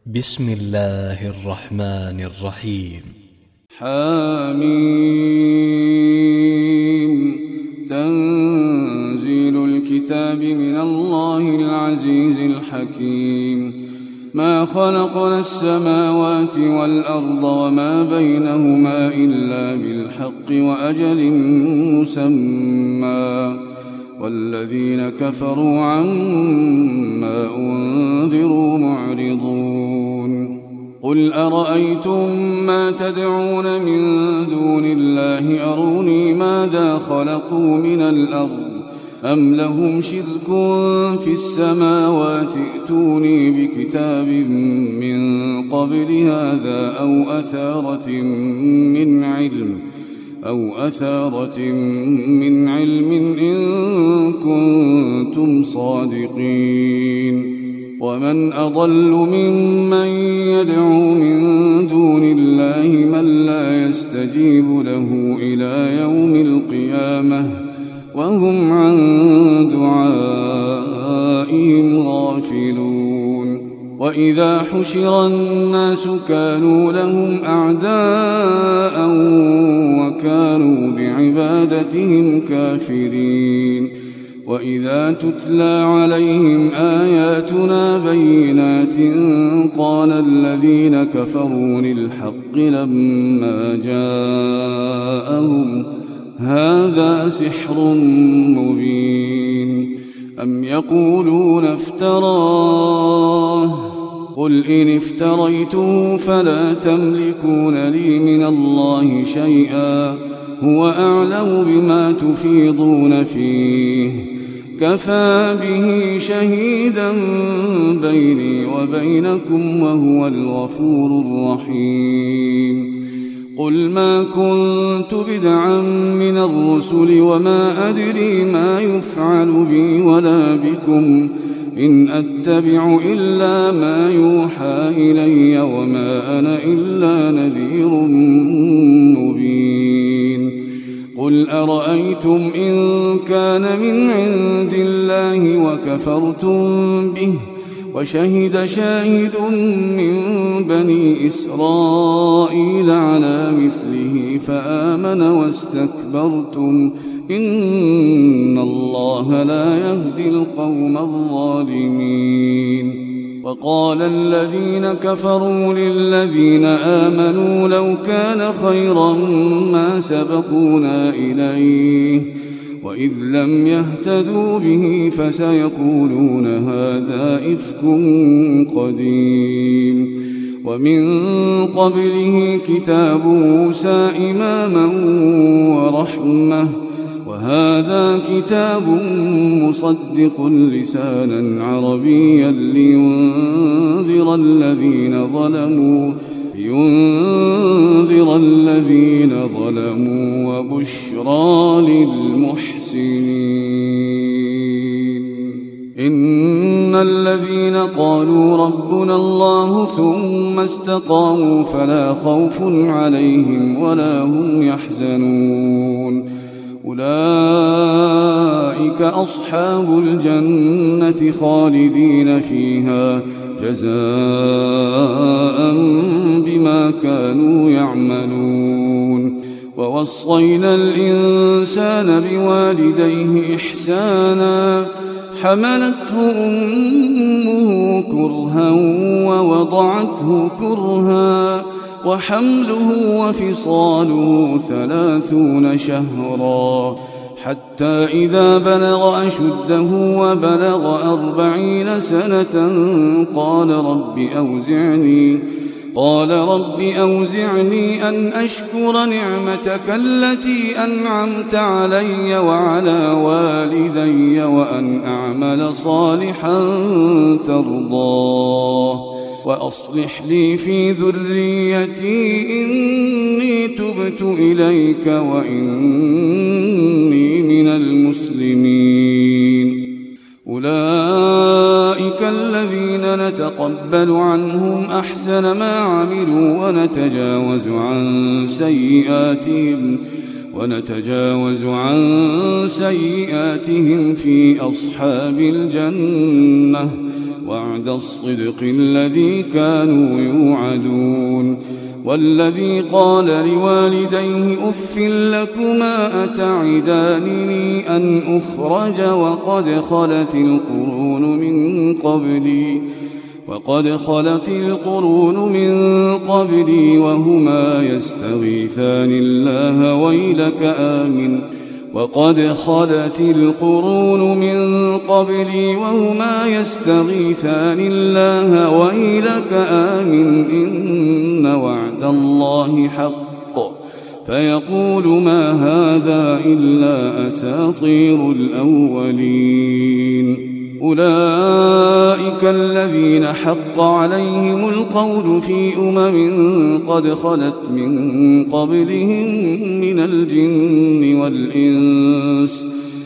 بسم الله الرحمن الرحيم. حميم. تنزيل الكتاب من الله العزيز الحكيم. ما خلقنا السماوات والأرض وما بينهما إلا بالحق وأجل مسمى، والذين كفروا عما أنذروا معرضون. قل أرأيتم ما تدعون من دون الله أروني ماذا خلقوا من الأرض أم لهم شرك في السماوات ائتوني بكتاب من قبل هذا أو أثارة من علم إن كنتم صادقين. ومن أضل ممن يدعو من دون الله من لا يستجيب له إلى يوم القيامة وهم عن دعائهم غافلون. وإذا حشر الناس كانوا لهم أعداء وكانوا بعبادتهم كافرين. وإذا تتلى عليهم آياتنا بينات قال الذين كفروا للحق لما جاءهم هذا سحر مبين. أم يقولون افتراه قل إن افتريته فلا تملكون لي من الله شيئا هو أعلم بما تفيضون فيه كفى به شهيدا بيني وبينكم وهو الغفور الرحيم. قل ما كنت بدعا من الرسل وما أدري ما يفعل بي ولا بكم إن أتبع إلا ما يوحى إلي وما أنا إلا نذير مبين. قل أرأيتم إن كان من عند الله وكفرتم به وشهد شاهد من بني إسرائيل على مثله فآمن واستكبرتم إن الله لا يهدي القوم الظالمين. وقال الذين كفروا للذين آمنوا لو كان خيرا ما سبقونا إليه وإذ لم يهتدوا به فسيقولون هذا إفك قديم. ومن قبله كتاب موسى إماما ورحمة وهذا كتاب مصدق لسانا عربيا لينذر الذين ظلموا وبشرى للمحسنين. إن الذين قالوا ربنا الله ثم استقاموا فلا خوف عليهم ولا هم يحزنون. أولئك أصحاب الجنة خالدين فيها جزاء بما كانوا يعملون. ووصينا الإنسان بوالديه إحسانا حملته أمه كرها ووضعته كرها وحمله وفصاله 30 شهرا حتى إذا بلغ أشده وبلغ 40 سنة قال رب أوزعني أن أشكر نعمتك التي أنعمت علي وعلى والدي وأن أعمل صالحا ترضاه وأصلح لي في ذريتي إني تبت إليك وإني من المسلمين. أولئك الذين نتقبل عنهم أحسن ما عملوا ونتجاوز عن سيئاتهم في أصحاب الجنة وعد الصدق الذي كانوا يوعدون والذي قال لوالديه أف لكما أتعدانني أن أخرج وقد خلت القرون من قبلي وهما يستغيثان الله ويلك آمن إن وعد الله حق فيقول ما هذا إلا أساطير الأولين أولئك الذين حق عليهم القول في قد خلت من قبلهم من الجن والإنس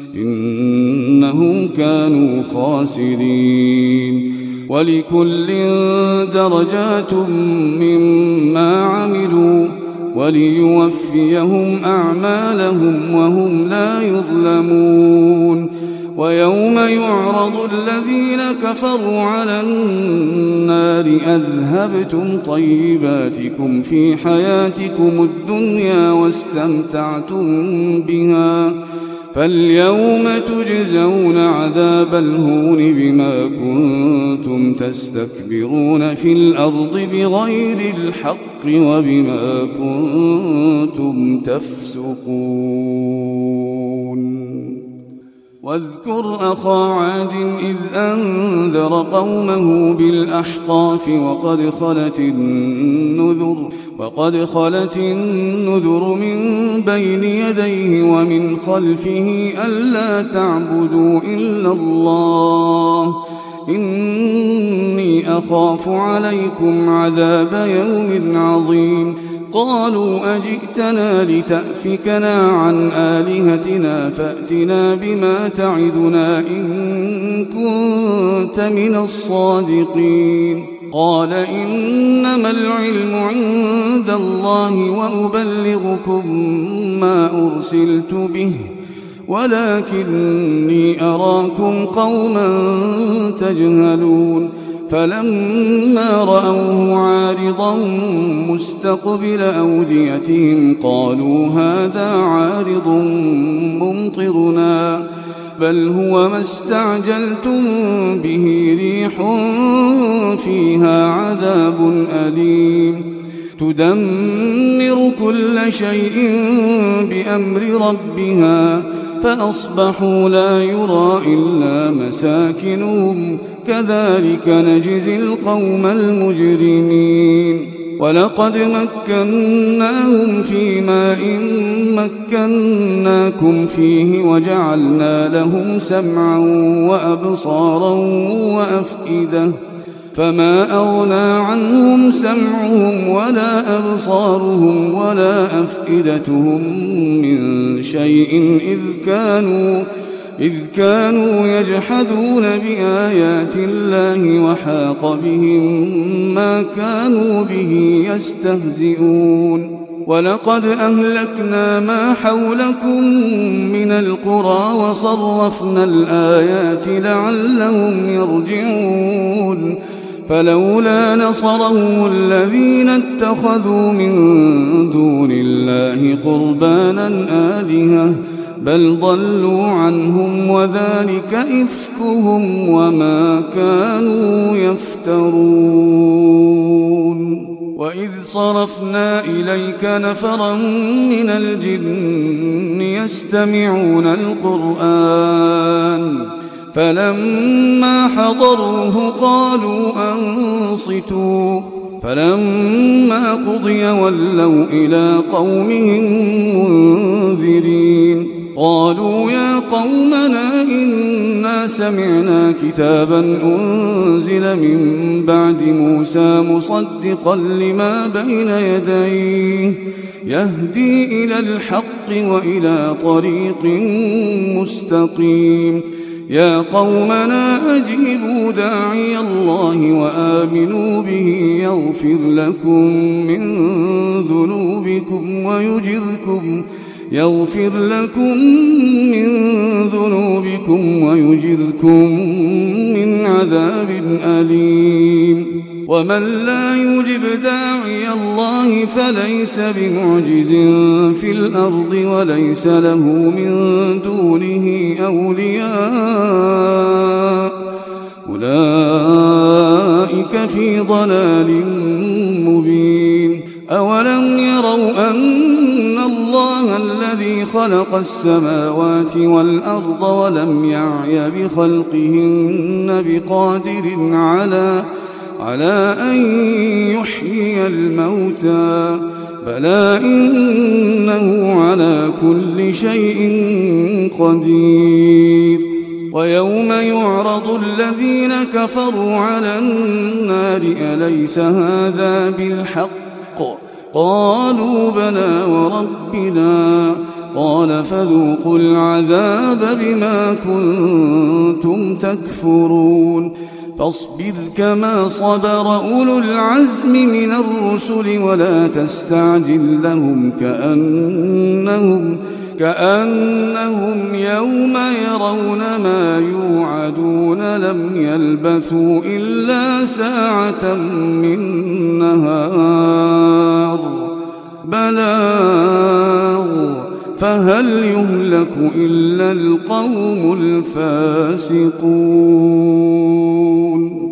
إنهم كانوا خاسرين ولكل درجات مما عملوا وليوفيهم أعمالهم وهم لا يظلمون ويوم يعرض الذين كفروا على النار أذهبتم طيباتكم في حياتكم الدنيا واستمتعتم بها فاليوم تجزون عذاب الهون بما كنتم تستكبرون في الأرض بغير الحق وبما كنتم تفسقون واذكر أخا عاد إذ أنذر قومه بالأحقاف وقد خلت النذر من بين يديه ومن خلفه ألا تعبدوا إلا الله إني أخاف عليكم عذاب يوم عظيم قالوا أجئتنا لتأفكنا عن آلهتنا فأتنا بما تعدنا إن كنت من الصادقين قال إنما العلم عند الله وأبلغكم ما أرسلت به ولكني أراكم قوما تجهلون فلما رأوه عارضا مستقبل أوديتهم قالوا هذا عارض ممطرنا بل هو ما استعجلتم به ريح فيها عذاب أليم تدمر كل شيء بأمر ربها فأصبحوا لا يرى إلا مساكنهم كذلك نجزي القوم المجرمين ولقد مكناهم في ماء مكناكم فيه وجعلنا لهم سمعا وأبصارا وأفئدة فما أغنى عنهم سمعهم ولا أبصارهم ولا أفئدتهم من شيء إذ كانوا يجحدون بآيات الله وحاق بهم ما كانوا به يستهزئون ولقد أهلكنا ما حولكم من القرى وصرفنا الآيات لعلهم يرجعون فلولا نصرهم الذين اتخذوا من دون الله قربانا آلهة بل ضلوا عنهم وذلك إفكهم وما كانوا يفترون وإذ صرفنا إليك نفرا من الجن يستمعون القرآن فلما حضروه قالوا أنصتوا فلما قضي ولوا إلى قومهم منذرين قالوا يا قومنا إنا سمعنا كتابا أنزل من بعد موسى مصدقا لما بين يديه يهدي إلى الحق وإلى طريق مستقيم يا قومنا أجيبوا داعي الله وآمنوا به يغفر لكم من ذنوبكم ويجركم من عذاب أليم ومن لا يجب داعي الله فليس بمعجز في الأرض وليس له من دونه أولياء أولئك في ضلال مبين أولم يروا أن الله الذي خلق السماوات والأرض ولم يعي بخلقهن بقادر على أن يحيي الموتى بلى إنه على كل شيء قدير ويوم يعرض الذين كفروا على النار أليس هذا بالحق قالوا بلى وربنا قال فذوقوا العذاب بما كنتم تكفرون فاصبر كما صبر أولو العزم من الرسل ولا تستعجل لهم كأنهم يوم يرون ما يوعدون لم يلبثوا إلا ساعة من نهار بلاغ فهل يهلك إلا القوم الفاسقون